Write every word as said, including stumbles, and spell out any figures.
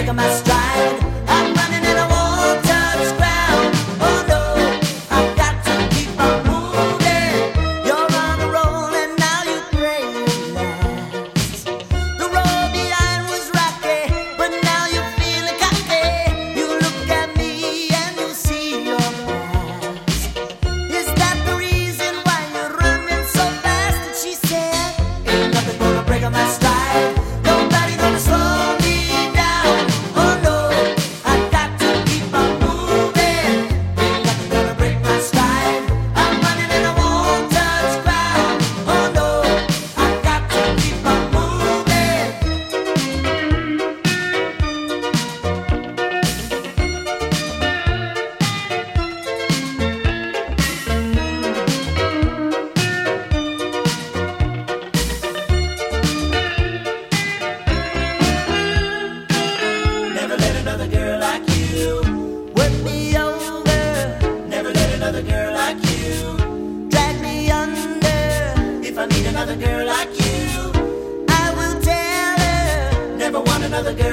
break of my stride. I'm running and I won't touch ground. Oh no, I've got to keep on moving. You're on a roll and now you pray it lasts. The road behind was rocky, but now you're feeling cocky. You look at me and you see your past. Is that the reason why you're running so fast? And she said, ain't nothing gonna break on my stride. Nobody gonna slow me down. Oh no, I got to keep on moving. Ain't nothing gonna break my stride. I'm running and I won't touch ground. Oh no, I got to keep on moving. Never let another girl like you work me over. Never let another girl like you drag me under. If I meet another girl like you, I will tell her. Never want another girl